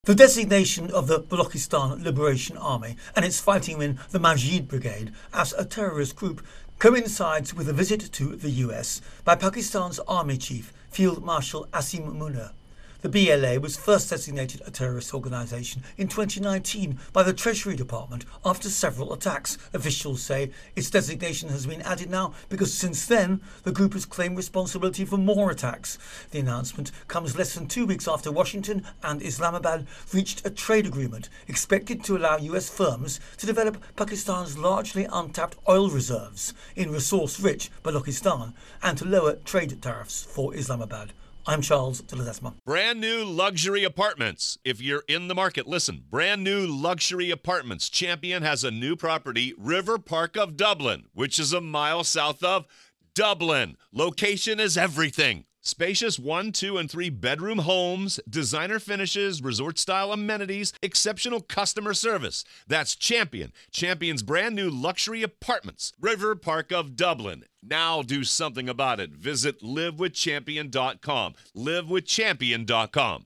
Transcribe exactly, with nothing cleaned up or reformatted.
The designation of the Balochistan Liberation Army and its fighting in the Majid Brigade as a terrorist group coincides with a visit to the U S by Pakistan's Army Chief, Field Marshal Asim Munir. The B L A was first designated a terrorist organisation in twenty nineteen by the Treasury Department after several attacks. Officials say its designation has been added now because since then the group has claimed responsibility for more attacks. The announcement comes less than two weeks after Washington and Islamabad reached a trade agreement expected to allow U S firms to develop Pakistan's largely untapped oil reserves in resource-rich Balochistan and to lower trade tariffs for Islamabad. I'm Charles de Ledesma. Brand new luxury apartments. If you're in the market, listen. Brand new luxury apartments. Champion has a new property, River Park of Dublin, which is a mile south of Dublin. Location is everything. Spacious one, two, and three bedroom homes, designer finishes, resort-style amenities, exceptional customer service. That's Champion. Champion's brand new luxury apartments. River Park of Dublin. Now do something about it. Visit live with champion dot com. live with champion dot com.